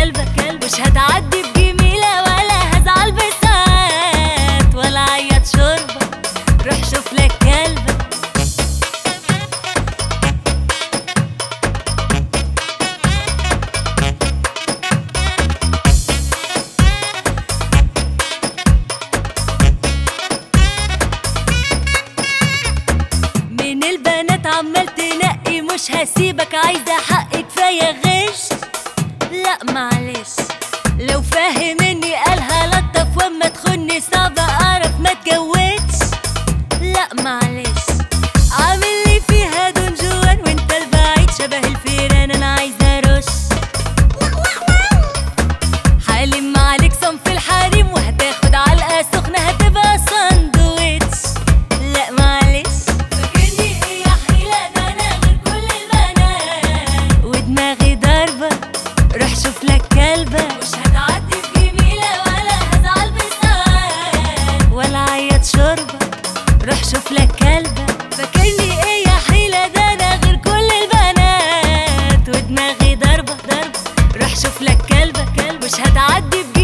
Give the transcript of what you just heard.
كلبة مش هتعدي بجميلة ولا هزعل بساعات ولا عيط شوربة. روح شوف لك كلبة. من البنات عمال تنقي مش هسيبك، عايزة حق كفاية غش. لا معلش لو فاهم اني قالها لطف واما تخني صعب اعرف ما اتجوزش. لا معلش عامل لي فيها دون جوان وانت البعيد شبه الفيران انا عايزة رش. حالم عليك صنف الحريم وهتاخد علقة سخنة هتبقى ساندويتش. لا معلش فاكرني ايه يا حيلة ده انا غير كل البنات ودماغي ضربة. روح شوف لك كلبة مش هتعدي بجميلة ولا هزعل بساعات ولا عيط شوربة. روح شوف لك كلبة. فاكرني ايه يا حيلة ده انا غير كل البنات ودماغي ضربة. روح شوف لك كلبة مش هتعدي